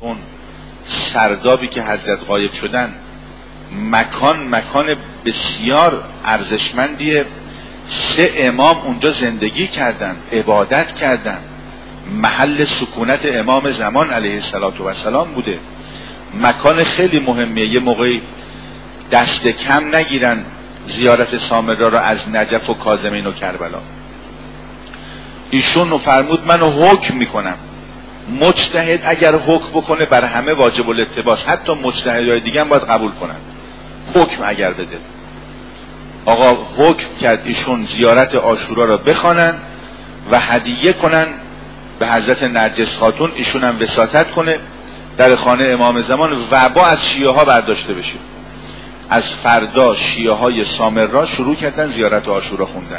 اون سردابی که حضرت غایب شدن، مکان بسیار ارزشمندیه. 3 امام اونجا زندگی کردن، عبادت کردن، محل سکونت امام زمان علیه السلام بوده. مکان خیلی مهمیه. یه موقعی دست کم نگیرن زیارت سامرا را از نجف و کاظمین و کربلا. ایشون فرمود منو حکم میکنم، مجتهد اگر حکم بکنه بر همه واجب الاتباس، حتی مجتهدهای دیگه هم باید قبول کنن. حکم اگر بده، آقا حکم کرد ایشون زیارت عاشورا را بخوانن و هدیه کنن به حضرت نرجس خاتون، ایشون هم وساطت کنه در خانه امام زمان، وبا از شیعه ها برداشته بشه. از فردا شیعه های سامرا شروع کردن زیارت عاشورا خوندن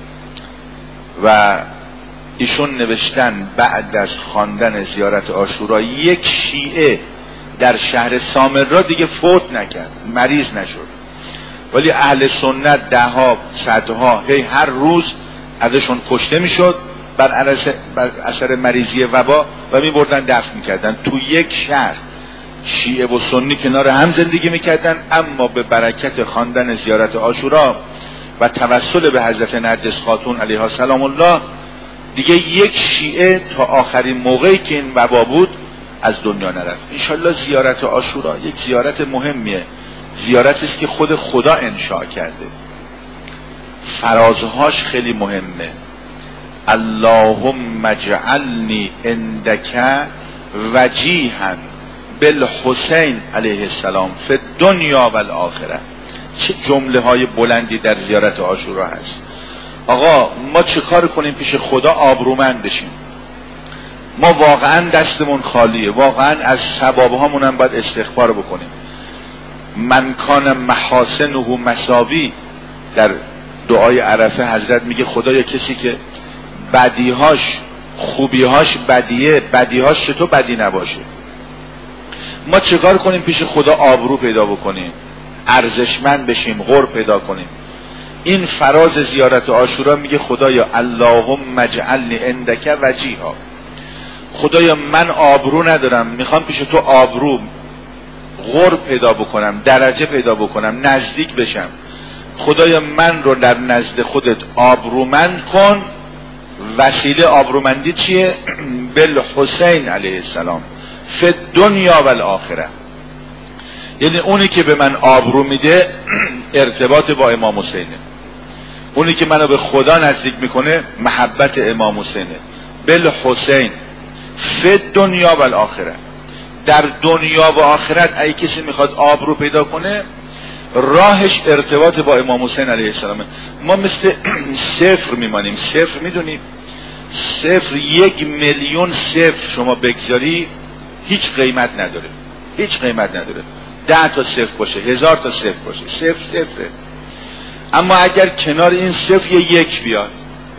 و ایشون نوشتن بعد از خواندن زیارت عاشورا 1 شیعه در شهر سامرا دیگه فوت نکرد، مریض نشد. ولی اهل سنت 10ها 100ها هر روز ازشون کشته میشد بر اثر مریضی وبا و می بردن دفن میکردن. تو یک شهر شیعه و سنی کنار هم زندگی میکردن، اما به برکت خواندن زیارت عاشورا و توسل به حضرت نرجس خاتون علیها السلام الله دیگه یک شیعه تا آخرین موقعی که این وبا بود از دنیا نرفت. انشالله زیارت عاشورا یک زیارت مهمیه، زیارتی است که خود خدا انشاء کرده. فرازهاش خیلی مهمه. اللهم اجعلنی عندک وجیها بالحسین علیه السلام فی الدنیا و الاخره. چه جمله های بلندی در زیارت عاشورا هست. آقا ما چه کار کنیم پیش خدا آبرومند بشیم؟ ما واقعا دستمون خالیه، واقعا از ثوابهامون هم باید استغفار بکنیم. من کان محاسنه مساوی، در دعای عرفه حضرت میگه خدایا کسی که بدیهاش خوبیهاش بدیه، بدیهاش چطور بدی نباشه. ما چیکار کنیم پیش خدا آبرو پیدا بکنیم، ارزشمند بشیم، غر پیدا کنیم؟ این فراز زیارت عاشورا میگه خدایا اللهم اجعلنی عندک وجیها، خدایا من آبرو ندارم، میخوام پیش تو آبرو غر پیدا بکنم، درجه پیدا بکنم، نزدیک بشم. خدایا من رو در نزد خودت آبرومند کن. وسیله آبرومندی چیه؟ بالحسین علیه السلام فی الدنیا و الاخره. یعنی اونی که به من آبرو میده ارتباط با امام حسینه، اونی که منو به خدا نزدیک میکنه محبت امام حسینه. بالحسین فی الدنیا و الاخره. در دنیا و آخرت اگه کسی میخواد آبرو پیدا کنه راهش ارتباط با امام حسین علیه السلام. ما مثل صفر میمانیم. صفر میدونیم؟ صفر 1,000,000 صفر شما بگذاری هیچ قیمت نداره، هیچ قیمت نداره. 10 تا صفر باشه، 1000 تا صفر باشه، صفر صفره. اما اگر کنار این صفر یک بیاد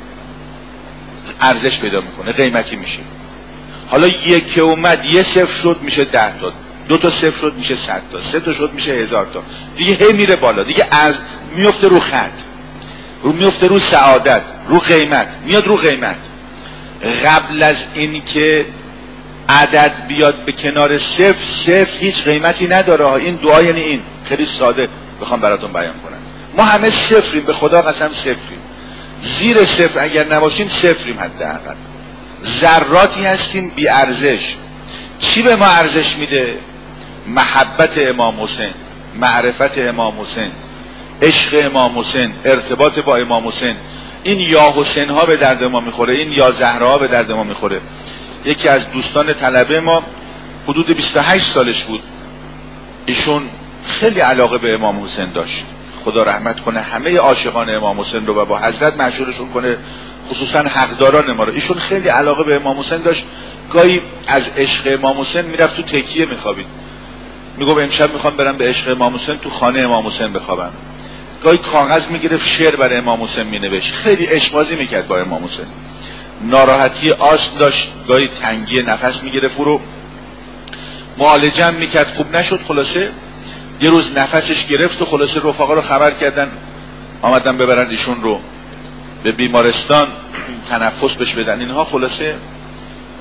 ارزش پیدا میکنه، قیمتی میشه. حالا یک که اومد 1 صفر شد میشه 10 تا، 2 تا صفر شد میشه 100 تا، 3 تا شد میشه 1000 تا، دیگه هی میره بالا، دیگه از میفته رو خط، میفته رو سعادت، رو قیمت، میاد رو قیمت. قبل از این که عدد بیاد به کنار صفر، صفر هیچ قیمتی نداره. این دعا یعنی این، خیلی ساده بخوام براتون بیان کنم. ما همه صفریم، به خدا قسم صفریم. زیر صفر اگر نباشیم صفریم، حداقل ذراتی هستیم بی ارزش. چی به ما ارزش میده؟ محبت امام حسین، معرفت امام حسین، عشق امام حسین، ارتباط با امام حسین. این یا حسین ها به درد ما میخوره، این یا زهرا ها به درد ما میخوره. یکی از دوستان طلبه ما حدود 28 سالش بود، ایشون خیلی علاقه به امام حسین داشت. خدا رحمت کنه همه عاشقان امام حسین رو و با حضرت مشهورشون کنه، خصوصا حقداران ما رو. ایشون خیلی علاقه به امام حسین داشت. گاهی از عشق امام حسین میرفت تو تکیه میخوابید، میگفت امشب میخوام برم به عشق امام حسین تو خانه امام حسین بخوابم. گاهی کاغذ میگرفت شعر برای امام حسین مینوشت، خیلی عشق بازی میکرد با امام حسین. ناراحتی آسم داشت، گاهی تنگی نفس میگرفت، رو معالجه هم میکرد، خوب نشد. خلاصه یه روز نفسش گرفت و خلاصه رفقا رو خبر کردن، آمدن ببرن ایشون رو به بیمارستان تنفس بهش بدن اینها. خلاصه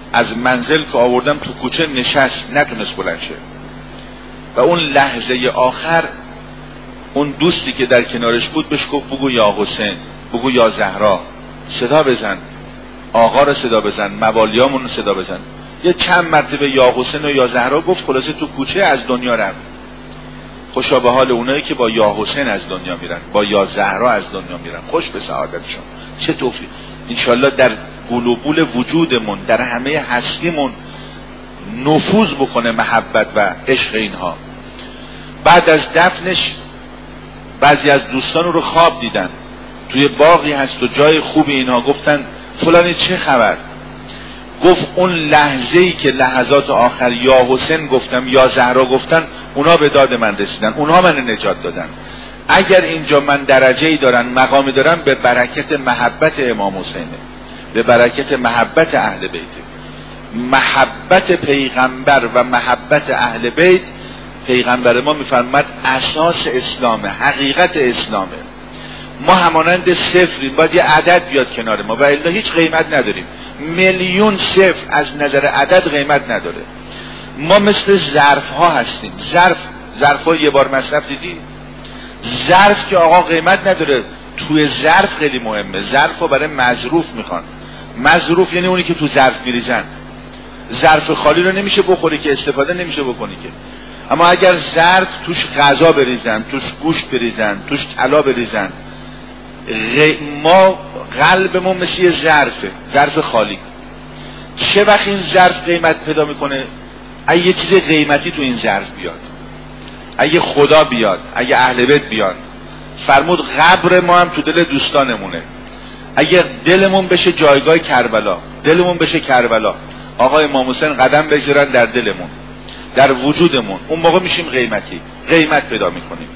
از منزل که آوردم تو کوچه نشست، نتونست بلند شه. و اون لحظه آخر اون دوستی که در کنارش بود بهش گفت بگو یا حسین، بگو یا زهرا، صدا بزن، آقا رو صدا بزن، موالیامون رو صدا بزن. یه چند مرتبه یا حسین و یا زهرا گفت، خلاصه تو کوچه از دنیا رفت. خوشا به حال اونایی که با یا حسین از دنیا میرن، با یا زهرا از دنیا میرن، خوش به سعادتشون. چه توفیق. انشالله در قلوبول وجودمون، در همه هستیمون نفوذ بکنه محبت و عشق اینها. بعد از دفنش بعضی از دوستان رو خواب دیدن، توی باغی هست و جای خوبی. اینها گفتن فلانی چه خبر؟ گفت اون لحظه‌ای که لحظات آخر یا حسین گفتم یا زهرا گفتن، اونا به داد من رسیدن، اونا من نجات دادن. اگر اینجا من درجه‌ای دارن، مقامی دارن، به برکت محبت امام حسینه، به برکت محبت اهل بیت. محبت پیغمبر و محبت اهل بیت، پیغمبر ما میفرماد اساس اسلامه، حقیقت اسلامه. ما همانند صفریم، باید یه عدد بیاد کنار ما و الا هیچ قیمت نداریم. میلیون صفر از نظر عدد قیمت نداره. ما مثل ظرف ها هستیم. ظرف ها یه بار مصرف دیدی؟ ظرف که آقا قیمت نداره، توی ظرف خیلی مهمه. ظرف ها برای مظروف میخوان. مظروف یعنی اونی که تو ظرف میریزن. ظرف خالی رو نمیشه بخوری که، استفاده نمیشه بکنی که. اما اگر ظرف توش غذا بریزن، توش گوشت بریزن، توش طلا بریزن، ما قلبمون مثل یه ظرف خالی. چه وقت این ظرف قیمت پیدا میکنه؟ اگه یه چیز قیمتی تو این ظرف بیاد، اگه خدا بیاد، اگه اهل بیت بیان. فرمود قبر ما هم تو دل دوستانمونه. اگه دلمون بشه جایگاه کربلا، دلمون بشه کربلا، آقا امام حسین قدم بگذارن در دلمون، در وجودمون، اون موقع میشیم قیمت پیدا میکنیم.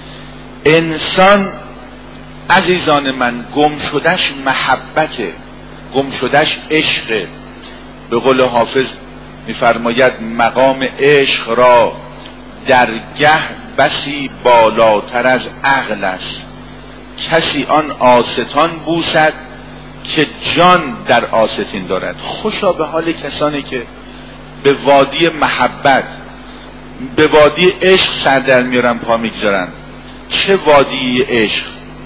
انسان عزیزان من گم شدش محبته، گم شدش عشقه. به قول حافظ میفرماید مقام عشق را درگه بسی بالاتر از عقل است، کسی آن آستان بوسد که جان در آستین دارد. خوشا به حال کسانی که به وادی محبت، به وادی عشق سر در میارن، پا میگذارن. چه وادی عشق!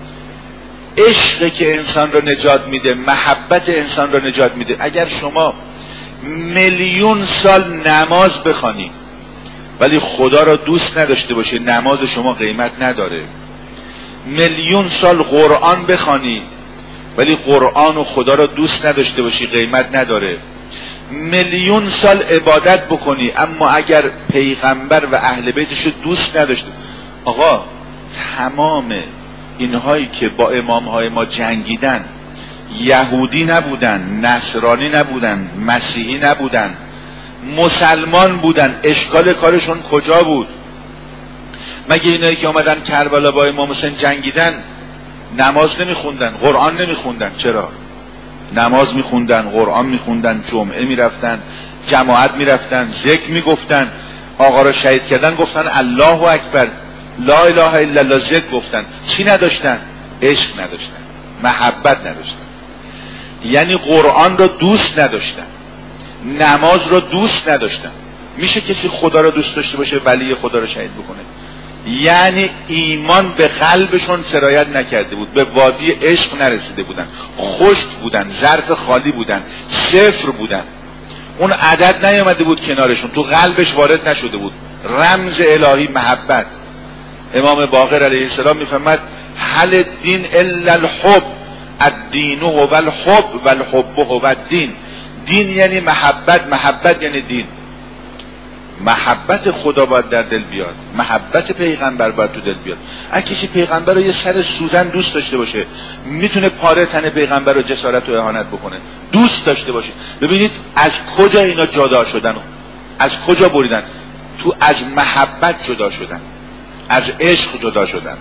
عشقی که انسان رو نجات میده، محبت انسان رو نجات میده. اگر شما میلیون سال نماز بخوانی ولی خدا رو دوست نداشته باشی، نماز شما قیمت نداره. میلیون سال قرآن بخوانی ولی قرآن و خدا رو دوست نداشته باشی، قیمت نداره. میلیون سال عبادت بکنی اما اگر پیغمبر و اهل بیتش رو دوست نداشته. آقا تمام اینهایی که با امامهای ما جنگیدن یهودی نبودن، نصرانی نبودن، مسیحی نبودن، مسلمان بودن. اشکال کارشون کجا بود؟ مگه اینایی که آمدن کربلا با امام حسین جنگیدن نماز نمیخوندن، قرآن نمیخوندن؟ چرا؟ نماز میخوندن، قرآن میخوندن، جمعه میرفتن، جماعت میرفتن، ذکر میگفتن. آقا را شهید کردن گفتن الله اکبر، لا اله الا الله، ذکر گفتن. چی نداشتن؟ عشق نداشتن، محبت نداشتن. یعنی قرآن رو دوست نداشتن، نماز رو دوست نداشتن. میشه کسی خدا رو دوست داشته باشه ولی خدا رو شهید بکنه؟ یعنی ایمان به قلبشون سرایت نکرده بود، به وادی عشق نرسیده بودن، خشک بودن، ظرف خالی بودن، صفر بودن. اون عدد نیامده بود کنارشون، تو قلبش وارد نشده بود. رمز الهی محبت. امام باقر علیه السلام میفرماد هل الدین الا الحب، الدین هو الحب و الحب هو الدین. دین یعنی محبت، محبت یعنی دین. محبت خدا باید در دل بیاد، محبت پیغمبر باید تو دل بیاد. اگه کسی پیغمبر رو یه سر سوزن دوست داشته باشه، میتونه پاره تن پیغمبر رو جسارت و اهانت بکنه. دوست داشته باشه. ببینید از کجا اینا جدا شدن، از کجا بریدن؟ تو از محبت جدا شدن، از عشق جدا شدن.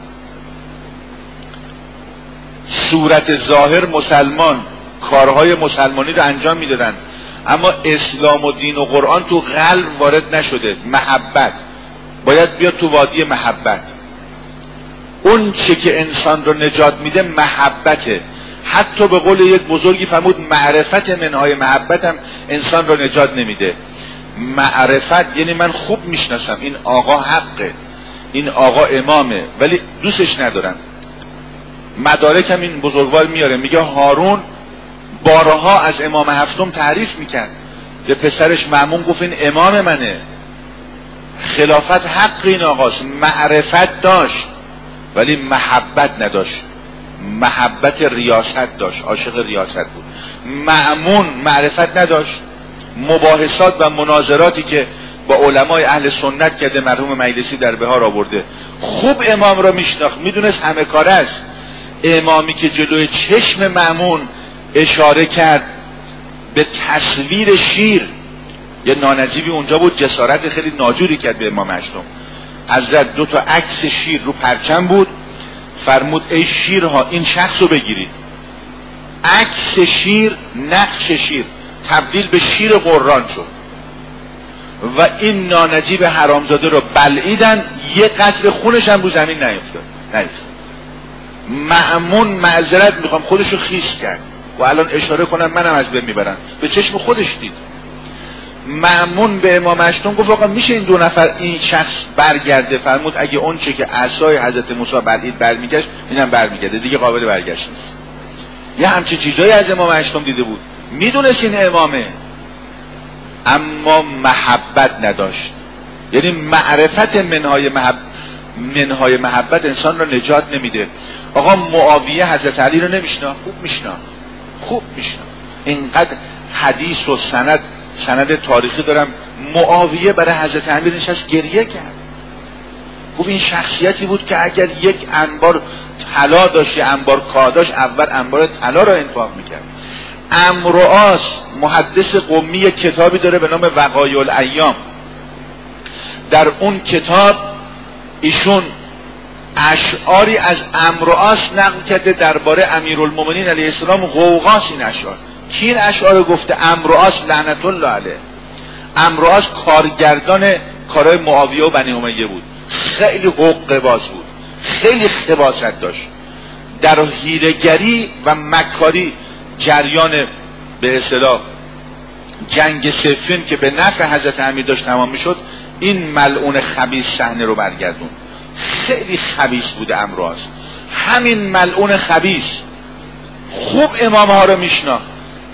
صورت ظاهر مسلمان، کارهای مسلمانی رو انجام میدادن اما اسلام و دین و قرآن تو قلب وارد نشده. محبت باید بیاد تو وادی محبت. اون چه که انسان رو نجات میده محبته. حتی به قول یک بزرگی فرمود معرفت منهای محبت هم انسان رو نجات نمیده. معرفت یعنی من خوب میشناسم این آقا حقه، این آقا امامه، ولی دوستش ندارم. مدارکم این بزرگوار میاره، میگه هارون بارها از امام هفتم تعریف میکرد، به پسرش مأمون گفت این امام منه، خلافت حق این آقاست. معرفت داشت ولی محبت نداشت، محبت ریاست داشت، عاشق ریاست بود. مأمون معرفت نداشت، مباحثات و مناظراتی که با علمای اهل سنت کرده مرحوم مجلسی در بهار آورده، خوب امام را میشناخت، میدونست همه کار است. امامی که جلوی چشم مأمون اشاره کرد به تصویر شیر، یه نانجیبی اونجا بود جسارت خیلی ناجوری کرد به امام هشتم. حضرت 2 عکس شیر رو پرچم بود، فرمود ای شیرها این شخص رو بگیرید. عکس شیر، نقش شیر تبدیل به شیر قرآن شد و این نانجیب حرامزاده رو بلعیدن، یه قطره خونش هم رو زمین نیفتاد. مأمون معذرت میخوام خودشو خیس کرد و الان اشاره کنم منم از بین میبرن، به چشم خودش دید. مأمون به امام هشتم گفت آقا میشه این 2 نفر این شخص برگرده؟ فرمود اگه اون چه که عصای حضرت موسی بلعید برمیگشت اینم برمیگرده، دیگه قابل برگشت نیست. یه همچین چیزایی از امام هشتم دیده بود، میدونست این امامه، اما محبت نداشت. یعنی معرفت منهای محبت انسان را نجات نمیده. آقا معاویه حضرت علی رو نمیشناخت؟ خوب میشناخت. اینقدر حدیث و سند تاریخی دارم، معاویه برای حضرت امیر نشست گریه کرد. خب این شخصیتی بود که اگر یک انبار طلا داشت یا انبار کاداش، اول انبار طلا را انفاق میکرد. عمرو عاص محدث قمی کتابی داره به نام وقایع الایام، در اون کتاب ایشون اشعاری از عمرو عاص نقل کرده درباره امیرالمومنین علیه السلام. غوغاس این اشعار. کی این اشعار گفته؟ عمرو عاص لعنت الله علیه. عمرو عاص کارگردان کارهای معاویه و بنی امیه بود، خیلی حقه باز بود، خیلی خباثت داشت در حیله‌گری و مکاری. جریان به اصطلاح جنگ صفین که به نفع حضرت امیر داشت تمام میشد، این ملعون خبیث صحنه رو برگردون. خیلی خبیث بود عمرو عاص. همین ملعون خبیث خوب امام ها رو میشناخت.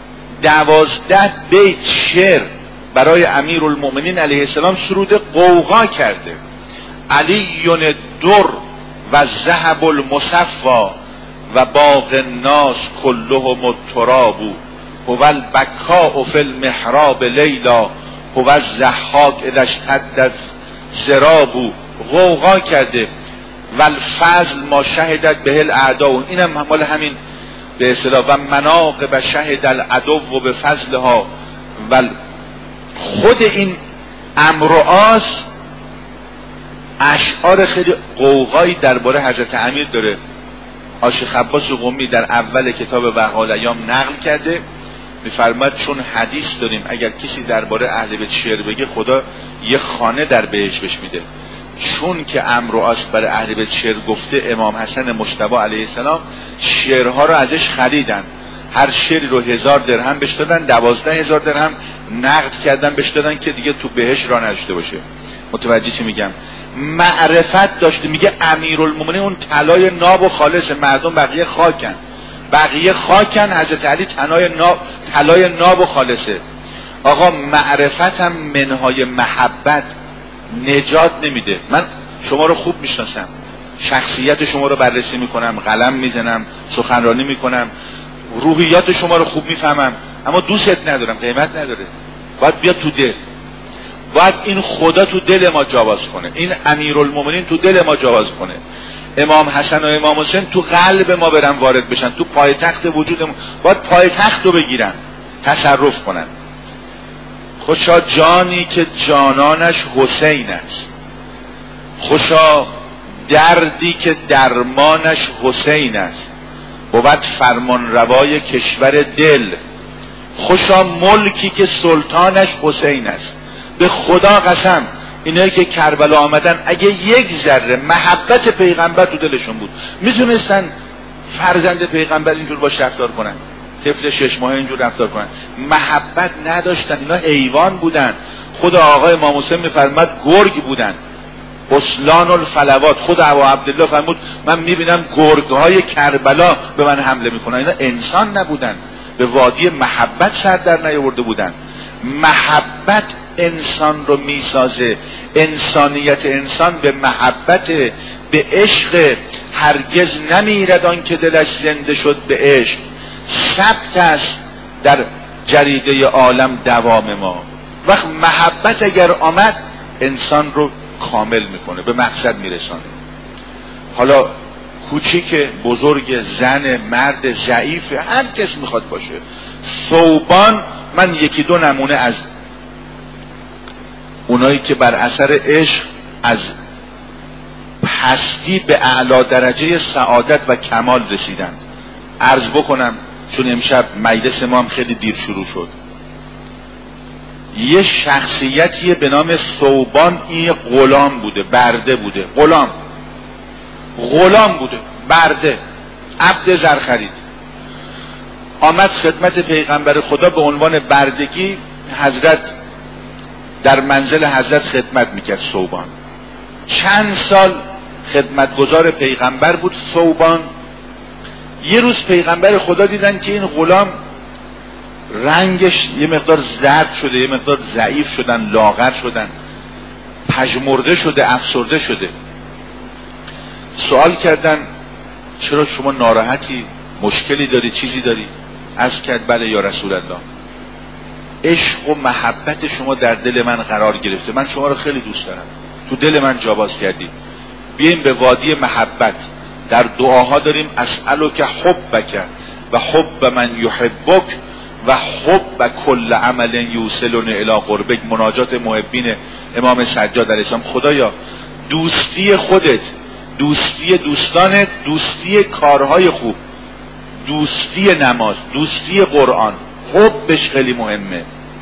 12 بیت شعر برای امیرالمومنین علیه السلام سرود غوغا کرده. علیون در و الذهب المصفا و باغ الناس کلهم التراب هو البکاء فی المحراب لیلا هو الضحاک اذا اشتد الضراب. غوغا کرده. و الفضل ما شهدت به الاعداء، اینم مال همین به اصطلاح و مناقب شهد العدو و به فضلها. و خود این عمرو عاص اشعار خیلی غوغایی درباره حضرت امیر داره. عاشق عباس قمی در اول کتاب وقایع الایام نقل کرده، میفرماد چون حدیث داریم اگر کسی درباره اهل بیت شعر بگه خدا یه خانه در بهشت بهش میده. چون که عمرو عاص برای اهل بیت شعر گفته، امام حسن مجتبی علیه السلام شعرها رو ازش خریدن، هر شعری رو 1000 درهم بهش دادن، 12000 درهم نقد کردن بهش دادن که دیگه تو بهشت راه نداشته باشه. متوجه چی میگم؟ معرفت داشته. میگه امیرالمومنین اون طلای ناب و خالص، مردم بقیه خاکن، حضرت علی طلای ناب و خالصه. آقا معرفت هم منهای محبت نجات نمیده. من شما رو خوب میشناسم، شخصیت شما رو بررسی میکنم، قلم میزنم، سخنرانی میکنم، روحیات شما رو خوب میفهمم، اما دوستت ندارم، قیمت نداره. باید بیاد تو دل، باید این خدا تو دل ما جواز کنه، این امیرالمومنین تو دل ما جواز کنه، امام حسن و امام حسین تو قلب ما برن وارد بشن، تو پایتخت وجودمون باید پایتخت رو بگیرن، تصرف کنن. خوشا جانی که جانانش حسین است، خوشا دردی که درمانش حسین است، بود فرمان روای کشور دل، خوشا ملکی که سلطانش حسین است. به خدا قسم اینایی که کربلا آمدن اگه یک ذره محبت پیغمبر تو دلشون بود، میتونستن فرزند پیغمبر اینجور باش رفتار کنن؟ طفل 6 ماهه اینجور رفتار کنن؟ محبت نداشتن، اینا حیوان بودن. خود آقای امام حسین میفرماد گرگ بودن، اسلان الفلوات. خود ابا عبدالله فرمود من میبینم گرگهای کربلا به من حمله میکنن. اینا انسان نبودن، به وادی محبت سر در نیاورده بودن. محبت انسان رو میسازه، انسانیت انسان به محبت، به عشق. هرگز نمیرد آن که دلش زنده شد به عشق، ثبت است در جریده عالم دوام ما. وقت محبت اگر آمد انسان رو کامل میکنه، به مقصد میرسانه. حالا کوچیک، بزرگ، زن، مرد، ضعیف، هر کس میخواد باشه. ثوبان، من یکی دو نمونه از اونایی که بر اثر عشق از پستی به اعلی درجه سعادت و کمال رسیدن عرض بکنم، چون امشب مجلس ما هم خیلی دیر شروع شد. یه شخصیتیه به نام ثوبان، این غلام بوده، برده بوده، غلام بوده، برده، عبد زر خرید. آمد خدمت پیغمبر خدا به عنوان بردگی. حضرت در منزل حضرت خدمت میکرد ثوبان. چند سال خدمتگزار پیغمبر بود ثوبان. یه روز پیغمبر خدا دیدن که این غلام رنگش یه مقدار زرد شده، یه مقدار ضعیف شدن، لاغر شدن، پژمرده شده، افسرده شده. سوال کردن چرا شما ناراحتی؟ مشکلی داری؟ چیزی داری؟ عرض کرد بله یا رسول الله، عشق و محبت شما در دل من قرار گرفته، من شما رو خیلی دوست دارم، تو دل من جا باز کردی. بیایم به وادی محبت. در دعاها داریم اسألک حبک و حب من یحبک و حب کل عمل یوصلنی الی قربک. مناجات محبین امام سجاد علیه السلام. خدایا دوستی خودت، دوستی دوستانت، دوستی کارهای خوب، دوستی نماز، دوستی قرآن، حبش خیلی مهمه.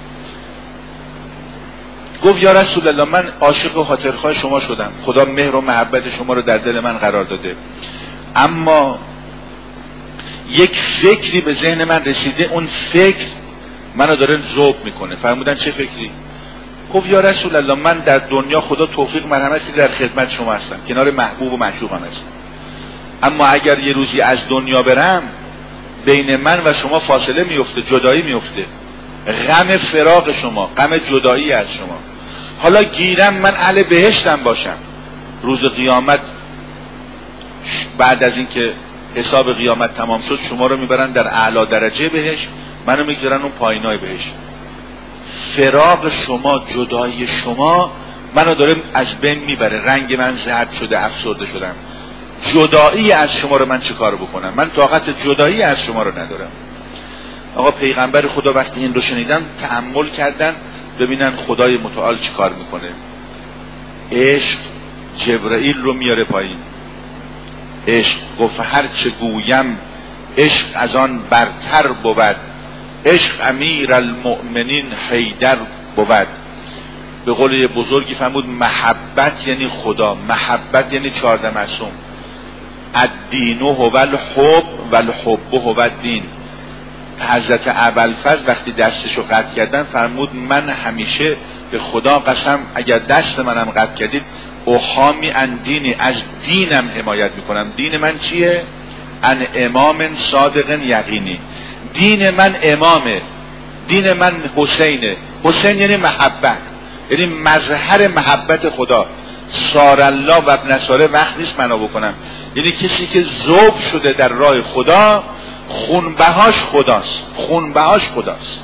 گفت یا رسول الله من عاشق و خاطرخواه شما شدم، خدا مهر و محبت شما رو در دل من قرار داده، اما یک فکری به ذهن من رسیده، اون فکر منو داره ذوب میکنه. فرمودن چه فکری؟ گفت یا رسول الله من در دنیا خدا توفیق مرحمتی در خدمت شما هستم، کنار محبوب و معشوقم هستم، اما اگر یه روزی از دنیا برم بین من و شما فاصله میفته، جدایی میفته، غم فراق شما، غم جدایی از شما. حالا گیرم من اهل بهشتم باشم، روز قیامت بعد از اینکه حساب قیامت تمام شد شما رو میبرن در اعلی درجه بهشت، منو میگذارن اون پایینای بهشت. فراق شما، جدایی شما منو داره از بین میبره، رنگ من زرد شده، افسرده شدم. جدایی از شما رو من چه کار بکنم؟ من طاقت جدایی از شما رو ندارم. آقا پیغمبر خدا وقتی این رو شنیدن تأمل کردن ببینن خدای متعال چی کار میکنه. عشق جبرائیل رو میاره پایین. عشق گفت هر چه گویم عشق از آن برتر بود، عشق امیر المؤمنین حیدر بود. به قول یه بزرگی فرمود محبت یعنی خدا، محبت یعنی 14 معصوم. الدین هو الحب و الحب هو الدین. حضرت ابوالفضل وقتی دستشو قطع کردن فرمود من همیشه به خدا قسم اگر دست منم قطع کردید احامی ان دینی، از دینم حمایت میکنم. دین من چیه؟ ان امام صادق یقینی. دین من امامه، دین من حسینه. حسین یعنی محبت، یعنی مظهر محبت خدا. سار الله و ابن ساره وقت نیست منو بکنم، یعنی کسی که ذوب شده در راه خدا، خونبهاش خداست، خونبهاش خداست.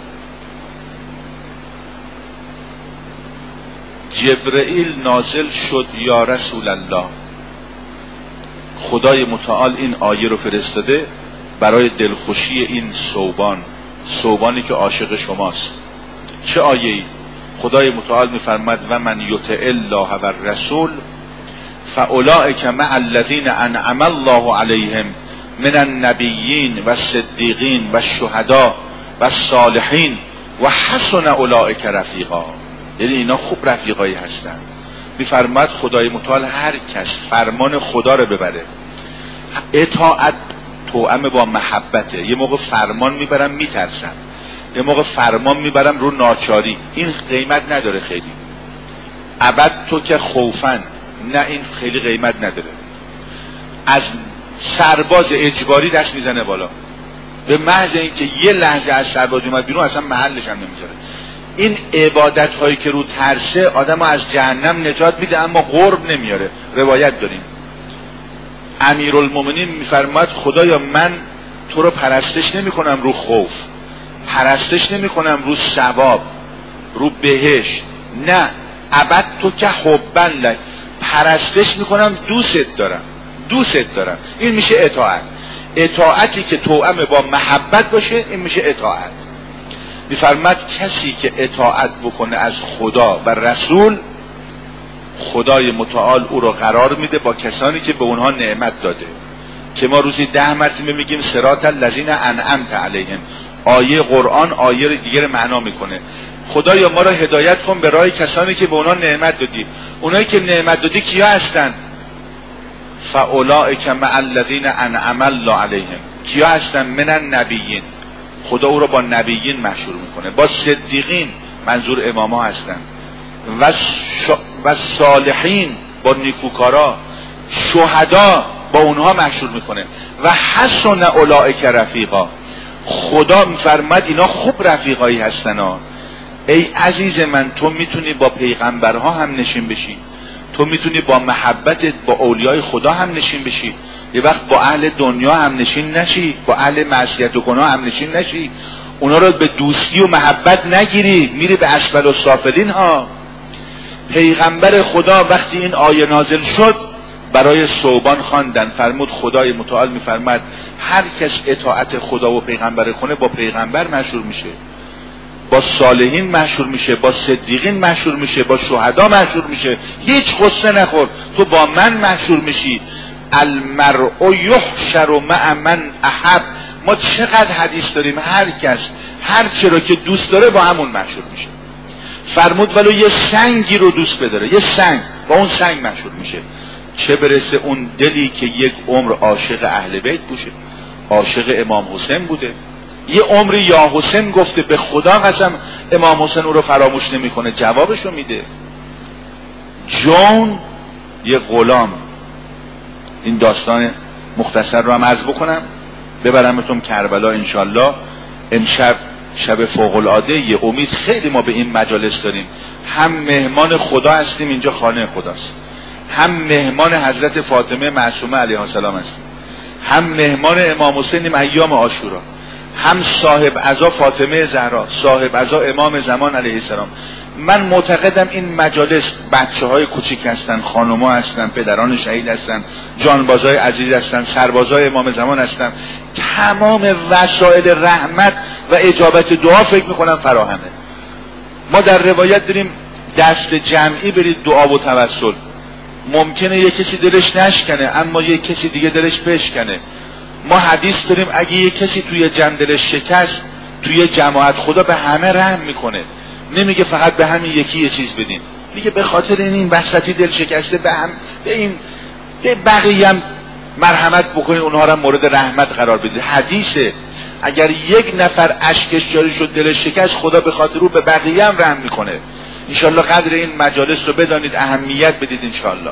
جبرائیل نازل شد یا رسول الله، خدای متعال این آیه رو فرستاده برای دلخوشی این ثوبانی که عاشق شماست. چه آیه‌ای؟ خدای متعال میفرماد و من یطع الله و الرسول فاولئک مع الذین انعم الله علیهم من النبیین و الصدیقین و الشهداء و الصالحین و حسن اولئک رفیقا. یعنی اینا خوب رفیقایی هستن. میفرماد خدای متعال هر کس فرمان خدا رو ببره، اطاعت توأم با محبته. یه موقع فرمان میبرم میترسم، یه موقع فرمان میبرم رو ناچاری. این قیمت نداره خیلی. ابد تو که خوفن، نه این خیلی قیمت نداره. از سرباز اجباری دست میزنه بالا، به محض اینکه یه لحظه از سرباز اومد بیرون اصلا محلش هم نمیذاره. این عبادت هایی که رو ترسه آدم از جهنم نجات میده اما قرب نمیاره. روایت داریم امیرالمومنین میفرماید خدایا من تو رو پرستش نمی کنم رو خوف، پرستش نمی کنم رو ثواب، رو بهشت، نه ابد تو که حبن لک، پرستش می کنم دوست دارم، دوست دارم. این میشه اطاعت. اطاعتی که توأم با محبت باشه این میشه اطاعت. میفرماید کسی که اطاعت بکنه از خدا و رسول، خدای متعال او رو قرار میده با کسانی که به اونها نعمت داده، که ما روزی 10 مرتبه میگیم صراط الذین انعمت علیهم. آیه قرآن آیه دیگه معنا میکنه. خدایا ما را هدایت کن به راه کسانی که به اونها نعمت دادی. اونایی که نعمت دادی کیا هستن؟ فاولئک مع الذین انعم الله علیهم. کیا هستن؟ من النبیین. خدا او را با نبیین مشهور میکنه، با صدیقین، منظور اماما هستن، و صالحین، با نیکوکارا، شهدا، با اونها مشهور میکنه. و حسن اولئک رفیقا. خدا میفرماد اینا خوب رفیقایی هستن ها. ای عزیز من تو میتونی با پیغمبرها هم نشین بشی، تو میتونی با محبتت با اولیای خدا هم نشین بشی، یه وقت با اهل دنیا هم نشین نشی، با اهل معصیت و گناه هم نشین نشی، اونا رو به دوستی و محبت نگیری، میری به اسفل السافلین ها. پیغمبر خدا وقتی این آیه نازل شد برای ثوبان خواندن، فرمود خدای متعال میفرماد هر کس اطاعت خدا و پیغمبر کنه با پیغمبر مشهور میشه، با صالحین مشهور میشه، با صدیقین مشهور میشه، با شهدا مشهور میشه. هیچ غصه نخور، تو با من مشهور میشی. المرء یحشر مع من احب. ما چقدر حدیث داریم، هر کس هر چی رو که دوست داره با همون مشهور میشه. فرمود ولو یه سنگی رو دوست بداره، یه سنگ، با اون سنگ مشهور میشه. چه برسه اون دلی که یک عمر عاشق اهل بیت بوده، عاشق امام حسین بوده، یه عمری یا حسین گفته، به خدا قسم امام حسین او رو فراموش نمیکنه، جوابشو میده. جون یه غلام. این داستان مختصر رو هم عرض بکنم ببرمتون کربلا انشالله. امشب شب فوق العاده یه امید، خیلی ما به این مجالس داریم، هم مهمان خدا هستیم، اینجا خانه خداست، هم مهمان حضرت فاطمه معصومه علیها السلام هستیم، هم مهمان امام حسینیم ایام عاشورا، هم صاحب عزا فاطمه زهرا، صاحب عزا امام زمان علیه السلام. من معتقدم این مجالس بچه های کوچیک هستن، خانوما هستن، پدران شهید هستن، جانبازای عزیز هستن، سربازای امام زمان هستن، تمام وسایل رحمت و اجابت دعا فکر میکنم فراهمه. ما در روایت داریم دست جمعی برید دعا و توسل. ممکنه یک کسی دلش نشکنه اما یک کسی دیگه دلش بشکنه. ما حدیث داریم اگه یک کسی توی جمع دلش شکست، توی جماعت خدا به همه رحم میکنه، نمیگه فقط به همین یکی یه چیز بدین، میگه به خاطر این وسطی دل شکسته به بقیه هم مرحمت بکنین، اونها را مورد رحمت قرار بدید. حدیثه اگر یک نفر اشکش جاری شد دلش شکست، خدا به خاطر او به بقیه هم رحم میکنه. انشالله قدر این مجالس رو بدانید، اهمیت بدید انشالله.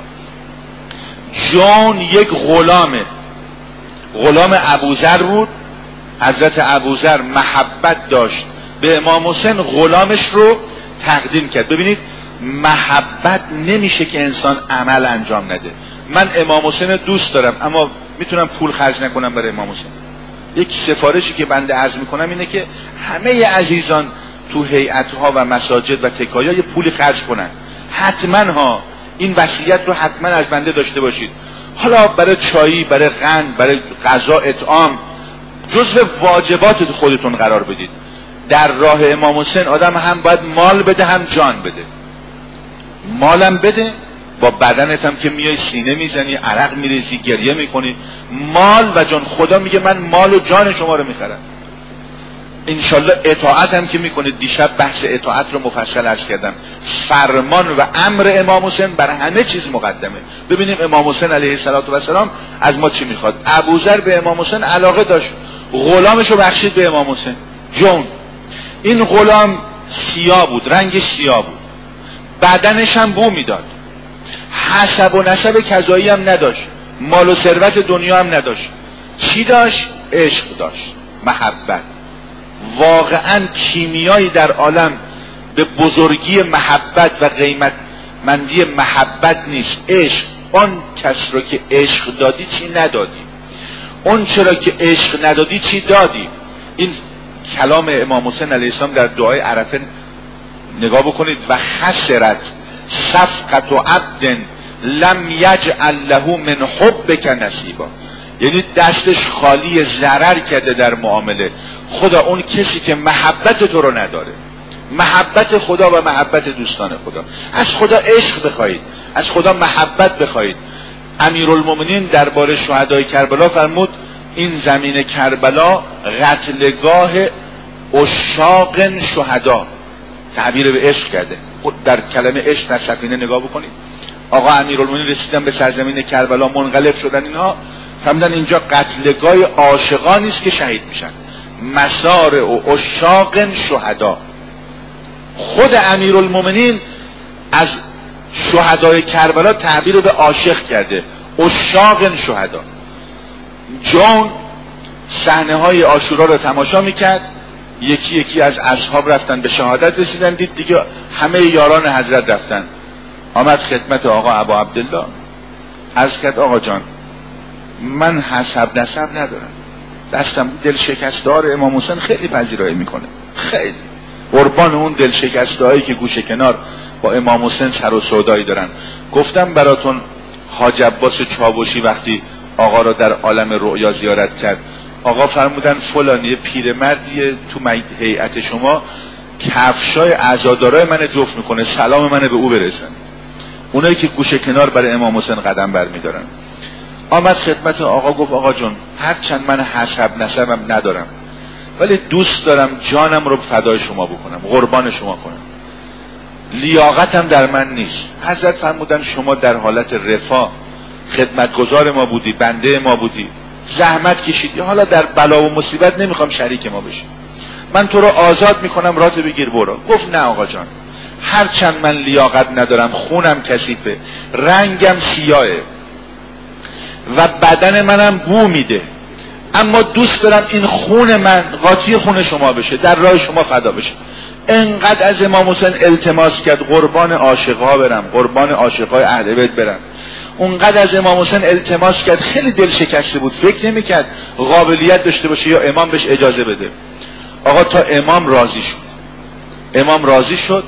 جون یک غلامه، غلام ابوذر بود. حضرت ابوذر محبت داشت به امام حسین، غلامش رو تقدیم کرد. ببینید محبت نمیشه که انسان عمل انجام نده. من امام حسین دوست دارم اما میتونم پول خرج نکنم برای امام حسین. یک سفارشی که بنده عرض میکنم اینه که همه عزیزان تو هیئت‌ها و مساجد و تکایا یه پولی خرج کنن، حتما ها. این وصیت رو حتما از بنده داشته باشید. حالا برای چایی، برای قند، برای غذا، اطعام، جزو واجبات خودتون قرار بدید. در راه امام حسین آدم هم باید مال بده هم جان بده. مالم بده، با بدنت هم که میای سینه میزنی، عرق میریزی، گریه میکنی، مال و جان. خدا میگه من مال و جان شما رو میخرم. انشالله اطاعت هم که میکنید. دیشب بحث اطاعت رو مفصل عرض کردم. فرمان و امر امام حسین بر همه چیز مقدمه. ببینیم امام حسین علیه السلام از ما چی میخواد. ابوذر به امام حسین علاقه داشت، غلامش رو بخشید به امام حسین جون. این غلام سیاه بود، رنگش سیاه بود، بدنش هم بو میداد، حسب و نسب کذایی هم نداشت، مال و ثروت دنیا هم نداشت. چی داشت؟ عشق داشت، محبت. واقعا کیمیایی در عالم به بزرگی محبت و قیمتمندی محبت نیست. عشق. اون کس رو که عشق دادی چی ندادی، اون چرا که عشق ندادی چی دادی. این کلام امام حسین علیه السلام در دعای عرفه نگاه بکنید. و خسرت صفقت و عبد لم یجعل له من حبک نصیبا، یعنی دستش خالی، ضرر کرده در معامله. خدا اون کسی که محبت تو رو نداره، محبت خدا و محبت دوستان خدا. از خدا عشق بخواهید، از خدا محبت بخواهید. امیرالمومنین درباره شهدای کربلا فرمود این زمین کربلا قتلگاه عشاق شهدا، تعبیر به عشق کرده. در کلمه عشق در سفینه نگاه بکنید. آقا امیرالمومنین رسیدن به سرزمین کربلا، منقلب شدن، اینها فهمیدن اینجا قتلگاه عاشقانی است که شهید میشن، مسار و عشاق شهدا. خود امیرالمومنین از شهدای کربلا تعبیر به عاشق کرده، عشاق شهدا. جون صحنه های عاشورا رو تماشا میکرد، یکی یکی از اصحاب رفتن به شهادت رسیدن، دید دیگه همه یاران حضرت رفتن. آمد خدمت آقا ابا عبدالله، عرض کرد آقا جان من حسب نسب ندارم، دستم دل شکستار امام حسین خیلی پذیرایی میکنه، خیلی قربان اون دل شکستایی که گوشه کنار با امام حسین سر و سودایی دارن. گفتم براتون حاج عباس چاوشی وقتی آقا را در عالم رؤیا زیارت کرد، آقا فرمودن فلانی پیرمردیه تو هیئت شما کفشای عزادارای من جفت میکنه، سلام من به او برسن. اونایی که گوشه کنار برای امام حسین قدم برمیدارن. آمد خدمت آقا، گفت آقا جون هرچند من حسب نسبم ندارم ولی دوست دارم جانم رو فدای شما بکنم، قربان شما کنم، لیاقتم در من نیست. حضرت فرمودن شما در حالت رفاه خدمتگزار ما بودی، بنده ما بودی، زحمت کشیدی، حالا در بلا و مصیبت نمیخوام شریک ما بشی، من تو رو آزاد میکنم، رات بگیر برو. گفت نه آقا جان، هرچند من لیاقت ندارم، خونم کثیفه، رنگم سیاهه و بدن منم بو میده، اما دوست دارم این خون من قاطی خون شما بشه، در راه شما فدا بشه. انقدر از امام حسین التماس کرد قربان عاشقها برم، قربان عاشقای اهل بیت برم. اونقدر از امام حسین التماس کرد، خیلی دل شکسته بود، فکر نمی‌کرد قابلیت داشته باشه یا امام بهش اجازه بده. آقا تا امام راضی شد، امام راضی شد،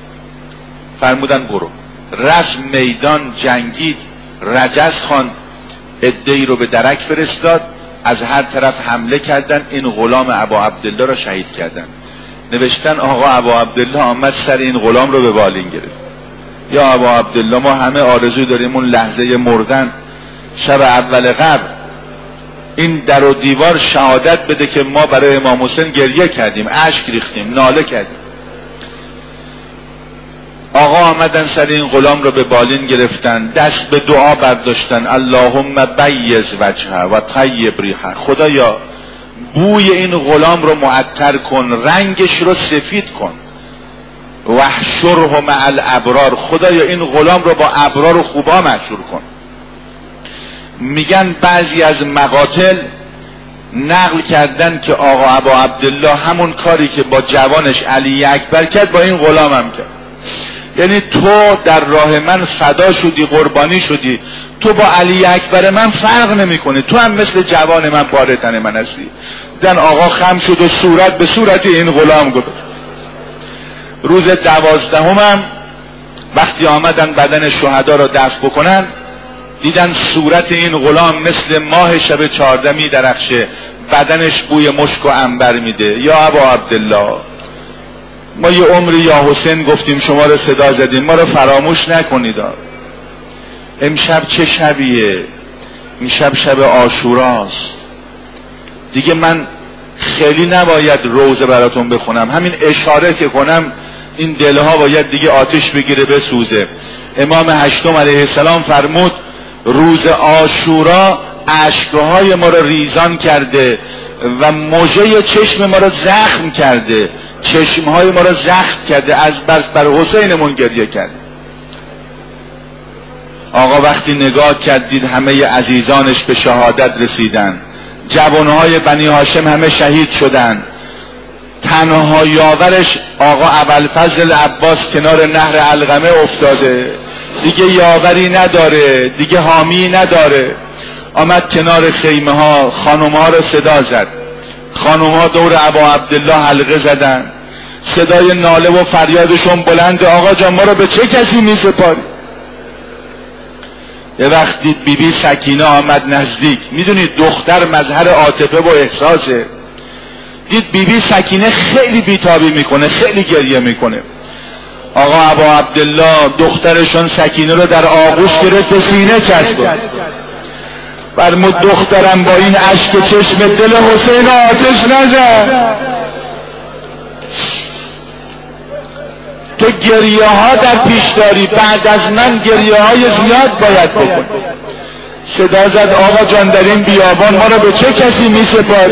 فرمودن برو. رفت میدان، جنگید، رجز خان عده‌ای رو به درک فرستاد، از هر طرف حمله کردن، این غلام ابا عبدالله را شهید کردن. نوشتن آقا ابا عبدالله آمد سر این غلام رو به بالین گرفت. یا ابا عبدالله ما همه آرزو داریم اون لحظه مردن شب اول قبر این در و دیوار شهادت بده که ما برای امام حسین گریه کردیم، اشک ریختیم، ناله کردیم. آقا آمدن سر این غلام رو به بالین گرفتن، دست به دعا برداشتن، اللهم بیض وجهه و طیب ریحه، خدایا بوی این غلام رو معطر کن، رنگش رو سفید کن، واحشره مع الابرار، خدایا این غلام رو با ابرار و خوبا محشور کن. میگن بعضی از مقاتل نقل کردن که آقا ابا عبدالله همون کاری که با جوانش علی اکبر کرد با این غلام هم کرد. یعنی تو در راه من فدا شدی، قربانی شدی، تو با علی اکبر من فرق نمی کنی، تو هم مثل جوان من بارتن من هستی. دن آقا خم شد و صورت به صورت این غلام گذاشت. روز 12 وقتی آمدن بدن شهدا را دفن بکنن، دیدن صورت این غلام مثل ماه شب 14 می درخشه، بدنش بوی مشک و عنبر میده. یا ابا عبدالله ما یه عمری یا حسین گفتیم، شما رو صدا زدیم، ما رو فراموش نکنید. امشب چه شبیه؟ امشب شب عاشوراست. دیگه من خیلی نباید روزه براتون بخونم، همین اشاره که کنم این دلها باید دیگه آتش بگیره بسوزه. امام هشتم علیه السلام فرمود روز عاشورا اشکهای ما را ریزان کرده و موجه چشم ما را زخم کرده، چشمهای ما را زخم کرده، از بر حسینمون گریه کرد. آقا وقتی نگاه کردید همه عزیزانش به شهادت رسیدن، جوانهای بنی هاشم همه شهید شدن، تنها یاورش آقا ابوالفضل عباس کنار نهر علقمه افتاده، دیگه یاوری نداره، دیگه حامی نداره. آمد کنار خیمه ها، خانم ها رو صدا زد، خانم ها دور ابا عبدالله حلقه زدن، صدای ناله و فریادشون بلند، آقا جان ما رو به چه کسی می سپاری؟ یه وقت دید بیبی سکینه آمد نزدیک، میدونید دختر مظهر عاطفه و احساسه، دید بیبی سکینه خیلی بیتابی میکنه، خیلی گریه میکنه. آقا ابا عبدالله دخترشون سکینه رو در آغوش گرفت و سینه چسبید، فرمود دخترم با این اشک چشم دل حسین آتش نزن، تو گریه ها در پیش داری، بعد از من گریه های زیاد باید بکن. صدا زد آقا جان در این بیابان ما رو به چه کسی می سپاری؟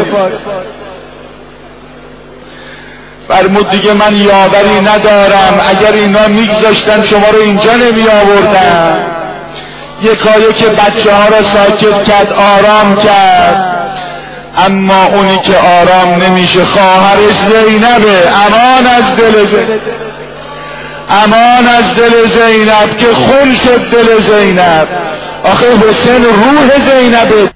فرمود دیگه من یاوری ندارم، اگر اینا میگذاشتن شما رو اینجا نمی آوردن. یکایک که بچه ها رو ساکت کرد، آرام کرد، اما اونی که آرام نمیشه خواهرش زینبه. امان از دل زینب، امان از دل زینب که خون شد دل زینب. آخه حسین روح زینبه.